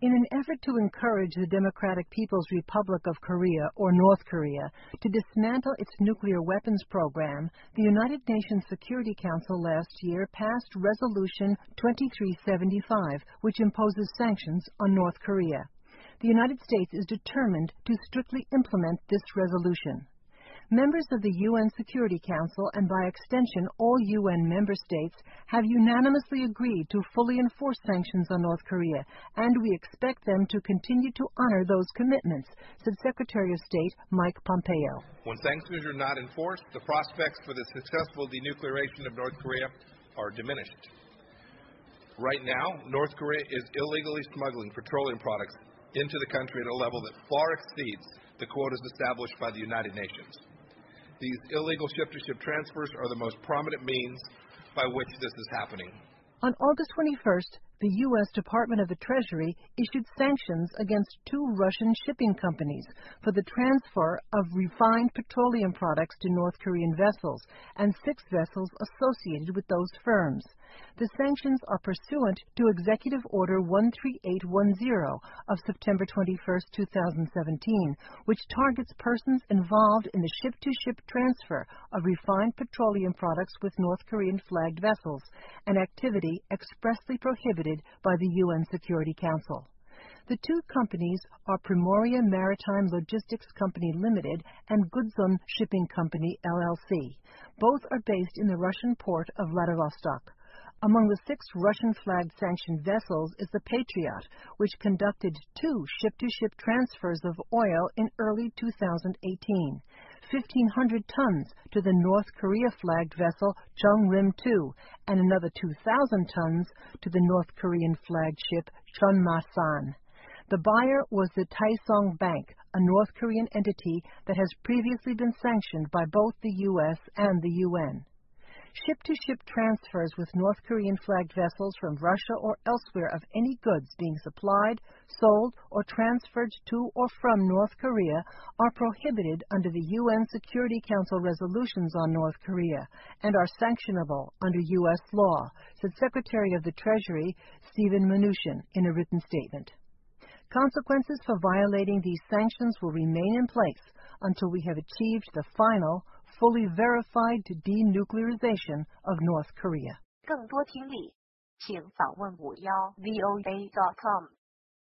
In an effort to encourage the Democratic People's Republic of Korea, or North Korea, to dismantle its nuclear weapons program, the United Nations Security Council last year passed Resolution 2375, which imposes sanctions on North Korea. The United States is determined to strictly implement this resolution. Members of the UN Security Council, and by extension all UN member states, have unanimously agreed to fully enforce sanctions on North Korea, and we expect them to continue to honor those commitments, said Secretary of State Mike Pompeo. When sanctions are not enforced, the prospects for the successful denuclearization of North Korea are diminished. Right now, North Korea is illegally smuggling petroleum products into the country at a level that far exceeds the quotas established by the United Nations. These illegal ship-to-ship transfers are the most prominent means by which this is happening. On August 21st, the U.S. Department of the Treasury issued sanctions against 2 Russian shipping companies for the transfer of refined petroleum products to North Korean vessels and 6 vessels associated with those firms. The sanctions are pursuant to Executive Order 13810 of September 21, 2017, which targets persons involved in the ship-to-ship transfer of refined petroleum products with North Korean-flagged vessels, an activity expressly prohibited by the UN Security Council. The 2 companies are Primoria Maritime Logistics Company Limited and Goodzone Shipping Company, LLC. Both are based in the Russian port of Vladivostok. Among the 6 Russian-flagged sanctioned vessels is the Patriot, which conducted 2 ship-to-ship transfers of oil in early 2018, 1,500 tons to the North Korea-flagged vessel Jungrim-2, and another 2,000 tons to the North Korean-flagged ship Chunma-san. The buyer was the Taesong Bank, a North Korean entity that has previously been sanctioned by both the U.S. and the UN. Ship-to-ship transfers with North Korean-flagged vessels from Russia or elsewhere of any goods being supplied, sold, or transferred to or from North Korea are prohibited under the UN Security Council resolutions on North Korea and are sanctionable under U.S. law, said Secretary of the Treasury Steven Mnuchin in a written statement. Consequences for violating these sanctions will remain in place until we have achieved the final, fully verified denuclearization of North Korea. 更多听力，请访问51VOA.com。